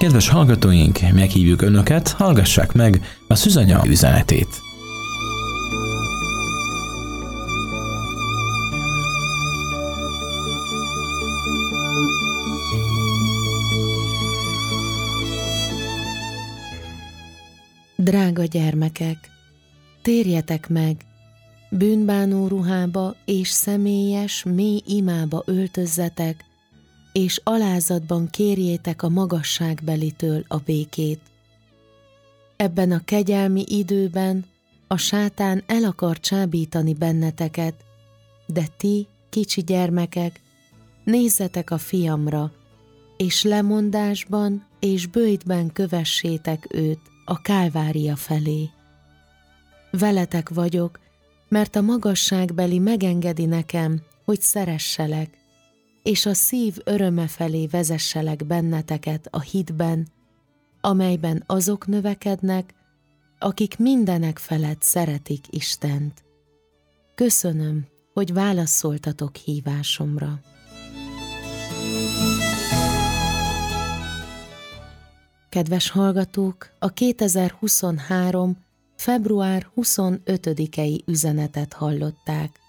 Kedves hallgatóink, meghívjuk Önöket, hallgassák meg a Szűzanya üzenetét. Drága gyermekek, térjetek meg, bűnbánó ruhába és személyes, mély imába öltözzetek, és alázatban kérjétek a magasságbelitől a békét. Ebben a kegyelmi időben a sátán el akar csábítani benneteket, de ti, kicsi gyermekek, nézzetek a Fiamra, és lemondásban és böjtben kövessétek őt a Kálvária felé. Veletek vagyok, mert a magasságbeli megengedi nekem, hogy szeresselek, és a szív öröme felé vezesselek benneteket a hitben, amelyben azok növekednek, akik mindenek felett szeretik Istent. Köszönöm, hogy válaszoltatok hívásomra. Kedves hallgatók, a 2023. február 25-i üzenetet hallották.